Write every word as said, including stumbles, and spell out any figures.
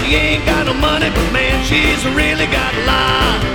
ain't got no money, but man, she's really got a lot.